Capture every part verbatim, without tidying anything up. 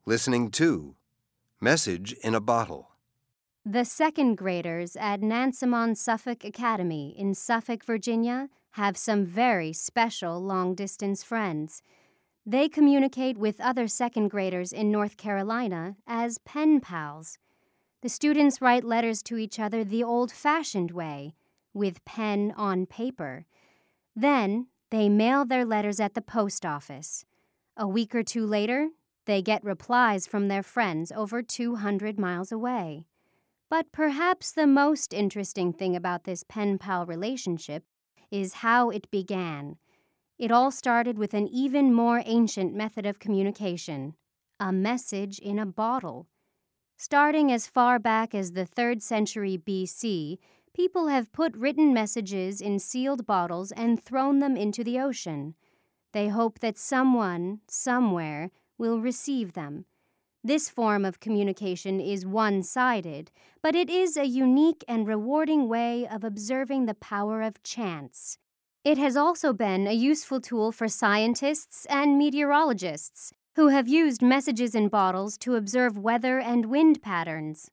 Listening two. Message in a bottle. The second graders at Nansemond Suffolk Academy in Suffolk, Virginia, have some very special long-distance friends. They communicate with other second graders in North Carolina as pen pals. The students write letters to each other the old-fashioned way, with pen on paper. Then they mail their letters at the post office. A week or two later, they get replies from their friends over two hundred miles away. But perhaps the most interesting thing about this pen-pal relationship is how it began. It all started with an even more ancient method of communication, a message in a bottle. Starting as far back as the third century B C, people have put written messages in sealed bottles and thrown them into the ocean. They hope that someone, somewhere, will receive them. This form of communication is one-sided, but it is a unique and rewarding way of observing the power of chance. It has also been a useful tool for scientists and meteorologists who have used messages in bottles to observe weather and wind patterns.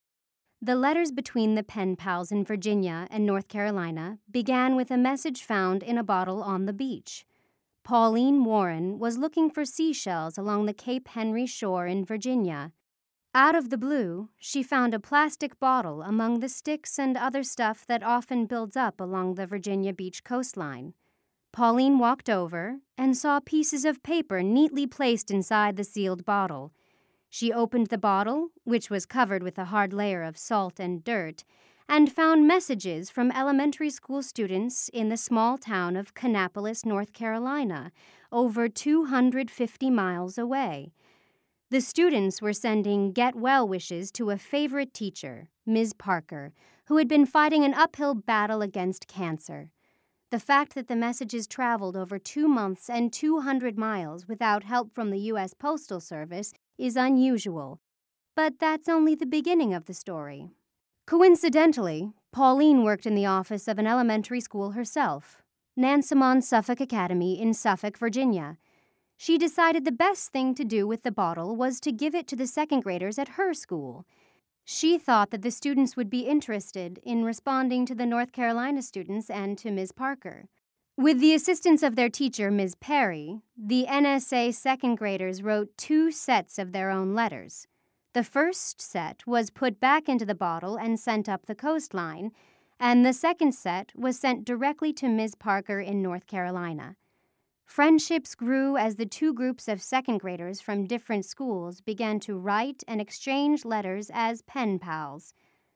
The letters between the pen pals in Virginia and North Carolina began with a message found in a bottle on the beach. Pauline Warren was looking for seashells along the Cape Henry shore in Virginia. Out of the blue, she found a plastic bottle among the sticks and other stuff that often builds up along the Virginia Beach coastline. Pauline walked over and saw pieces of paper neatly placed inside the sealed bottle. She opened the bottle, which was covered with a hard layer of salt and dirt, and found messages from elementary school students in the small town of Kannapolis, North Carolina, over two hundred fifty miles away. The students were sending get-well wishes to a favorite teacher, Miz Parker, who had been fighting an uphill battle against cancer. The fact that the messages traveled over two months and two hundred miles without help from the U S Postal Service is unusual, but that's only the beginning of the story. Coincidentally, Pauline worked in the office of an elementary school herself, Nansemond Suffolk Academy in Suffolk, Virginia. She decided the best thing to do with the bottle was to give it to the second graders at her school. She thought that the students would be interested in responding to the North Carolina students and to Miz Parker. With the assistance of their teacher, Miz Perry, the N S A second graders wrote two sets of their own letters. The first set was put back into the bottle and sent up the coastline, and the second set was sent directly to Miz Parker in North Carolina. Friendships grew as the two groups of second graders from different schools began to write and exchange letters as pen pals.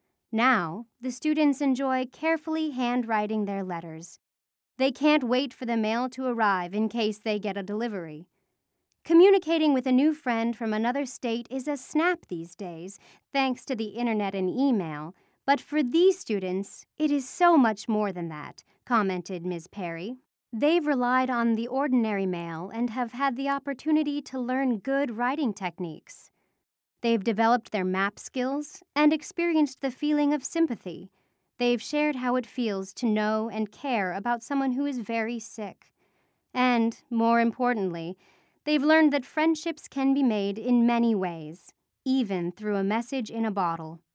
Now, the students enjoy carefully handwriting their letters. They can't wait for the mail to arrive in case they get a delivery. Communicating with a new friend from another state is a snap these days, thanks to the internet and email, but for these students, it is so much more than that, commented Miz Perry. They've relied on the ordinary mail and have had the opportunity to learn good writing techniques. They've developed their map skills and experienced the feeling of sympathy. They've shared how it feels to know and care about someone who is very sick. And, more importantly, they've learned that friendships can be made in many ways, even through a message in a bottle.